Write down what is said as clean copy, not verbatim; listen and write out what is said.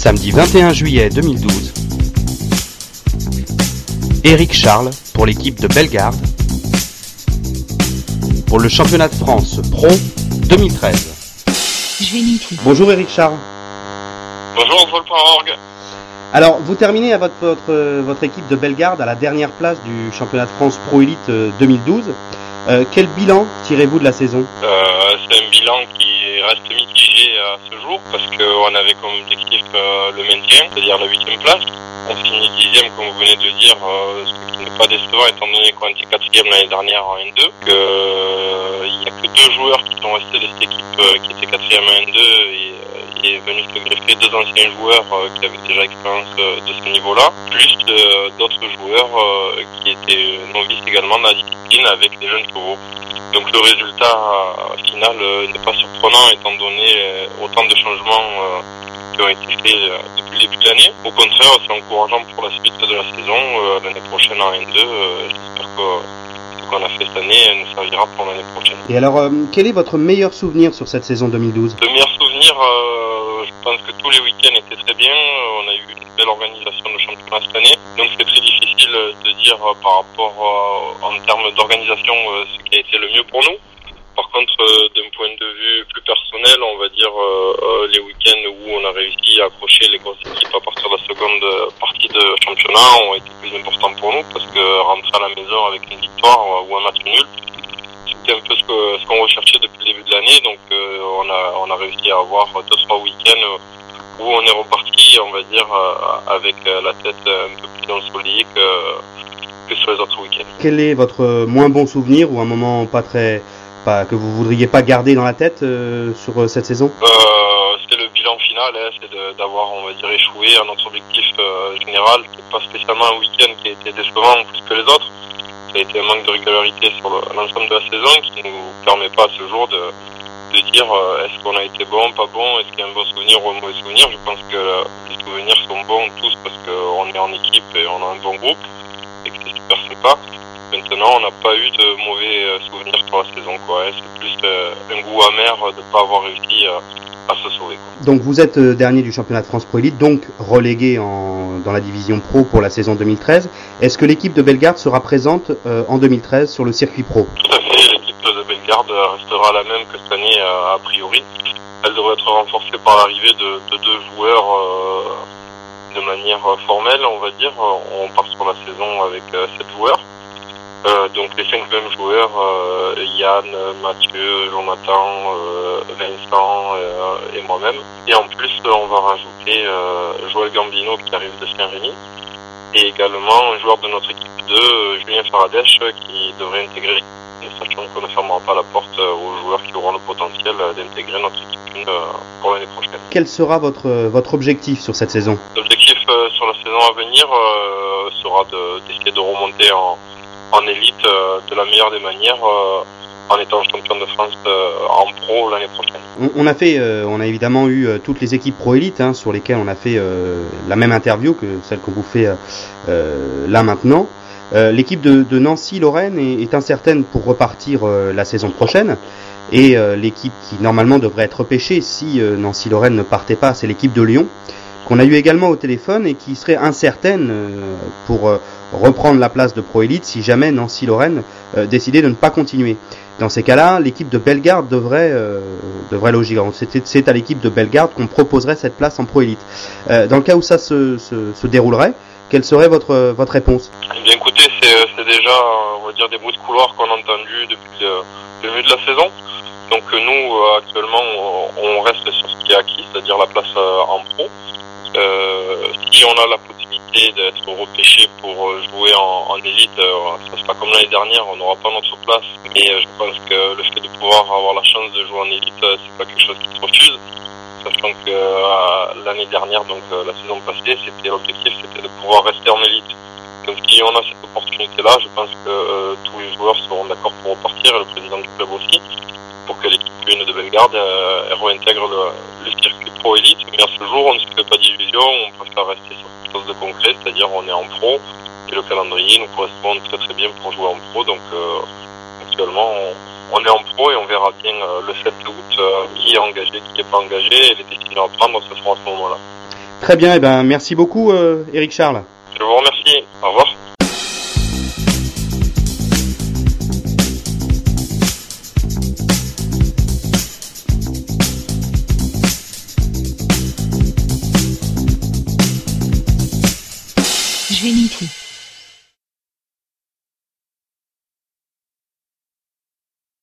Samedi 21 juillet 2012, Éric Charles pour l'équipe de Bellegarde pour le championnat de France Pro 2013. Bonjour Éric Charles. Bonjour Vol.org. Alors, vous terminez à votre équipe de Bellegarde à la dernière place du championnat de France Pro Elite 2012. Quel bilan tirez-vous de la saison ? C'est un bilan qui reste mitigé à ce jour parce qu'on avait comme objectif le maintien, c'est-à-dire la 8e place. On finit 10e comme vous venez de dire, ce qui n'est pas décevant étant donné qu'on était 4e l'année dernière en N2. Il n'y a que 2 joueurs qui sont restés de cette équipe qui était 4e en N2 et est venu se greffer 2 anciens joueurs qui avaient déjà expérience de ce niveau-là, plus d'autres joueurs qui étaient novices également dans la discipline avec des jeunes chevaux. Donc le résultat final n'est pas surprenant étant donné autant de changements qui ont été faits depuis le début de l'année. Au contraire, c'est encourageant pour la suite de la saison. L'année prochaine en N2, j'espère que ce qu'on a fait cette année nous servira pour l'année prochaine. Et alors, quel est votre meilleur souvenir sur cette saison 2012 ? Le meilleur souvenir, je pense que tous les week-ends étaient très bien. On a eu une belle organisation de championnat cette année. Donc c'est très difficile de dire par rapport en termes d'organisation ce qui a été le mieux pour nous. Par contre, d'un point de vue plus personnel, on va dire les week-ends où on a réussi à accrocher les grosses équipes à partir de la seconde partie de championnat ont été plus importants pour nous parce que rentrer à la maison avec une victoire ou un match nul, c'était un peu ce qu'on recherchait depuis le début de l'année. Donc on a réussi à avoir 2-3 week-ends où on est reparti, on va dire, avec la tête un peu plus dans le solide que sur les autres week-ends. Quel est votre moins bon souvenir ou un moment que vous voudriez pas garder dans la tête sur cette saison ? C'est le bilan final, c'est d'avoir, on va dire, échoué à notre objectif général, qui n'est pas spécialement un week-end qui a été décevant plus que les autres. Ça a été un manque de régularité sur l'ensemble de la saison qui nous permet pas à ce jour de dire est-ce qu'on a été bon, pas bon, est-ce qu'il y a un bon souvenir ou un mauvais souvenir. Je pense que les souvenirs sont bons tous parce qu'on est en équipe et on a un bon groupe et que c'est super sympa. Maintenant, on n'a pas eu de mauvais souvenirs sur la saison, quoi. C'est plus un goût amer de ne pas avoir réussi à se sauver, quoi. Donc vous êtes dernier du championnat de France Pro Elite, donc relégué dans la division pro pour la saison 2013. Est-ce que l'équipe de Bellegarde sera présente en 2013 sur le circuit pro ? Tout à fait, l'équipe de Bellegarde restera la même que cette année a priori. Elle devrait être renforcée par l'arrivée de 2 joueurs de manière formelle, on va dire. On part sur la saison avec 7 joueurs. Donc les 5 mêmes joueurs, Yann, Mathieu, Jonathan, Vincent et moi-même. Et en plus, on va rajouter Joël Gambino qui arrive de Saint-Rémy. Et également un joueur de notre équipe 2, Julien Faradèche, qui devrait intégrer, sachant qu'on ne fermera pas la porte aux joueurs qui auront le potentiel d'intégrer notre équipe 1 pour l'année prochaine. Quel sera votre objectif sur cette saison ? L'objectif sur la saison à venir sera d'essayer de remonter en élite de la meilleure des manières en étant champion de France en pro l'année prochaine. On a évidemment eu toutes les équipes pro élite sur lesquelles on a fait la même interview que celle qu'on vous fait là maintenant. L'équipe de Nancy-Lorraine est incertaine pour repartir la saison prochaine et l'équipe qui normalement devrait être repêchée si Nancy-Lorraine ne partait pas, c'est l'équipe de Lyon qu'on a eu également au téléphone et qui serait incertaine pour reprendre la place de Pro Elite si jamais Nancy-Lorraine décidait de ne pas continuer. Dans ces cas-là, l'équipe de Bellegarde devrait loger. C'est à l'équipe de Bellegarde qu'on proposerait cette place en Pro Elite. Dans le cas où ça se déroulerait, quelle serait votre réponse ? Eh bien écoutez, c'est déjà, on va dire, des bruits de couloir qu'on a entendus depuis le début de la saison. Donc nous, actuellement, on reste sur ce qui est acquis, c'est-à-dire la place en pro. Si on a la possibilité d'être repêché pour jouer en élite, ça sera comme l'année dernière, on n'aura pas notre place. Mais je pense que le fait de pouvoir avoir la chance de jouer en élite, c'est pas quelque chose qui se refuse. Sachant que l'année dernière, donc la saison passée, l'objectif c'était de pouvoir rester en élite. Donc si on a cette opportunité-là, je pense que tous les joueurs seront d'accord pour repartir, et le président du club aussi, pour que l'équipe 1 de Bellegarde réintègre le circuit pro élite. Mais à ce jour, on ne se fait pas d'illusions, on préfère rester sur quelque chose de concret, c'est-à-dire on est en pro et le calendrier nous correspond très très bien pour jouer en pro. Donc actuellement, on est en pro et on verra bien le 7 août qui est engagé, qui n'est pas engagé, et les décisions à prendre se feront à ce moment-là. Très bien, et ben merci beaucoup Éric Charles. Je vous remercie. Au revoir. Je vais l'écrire.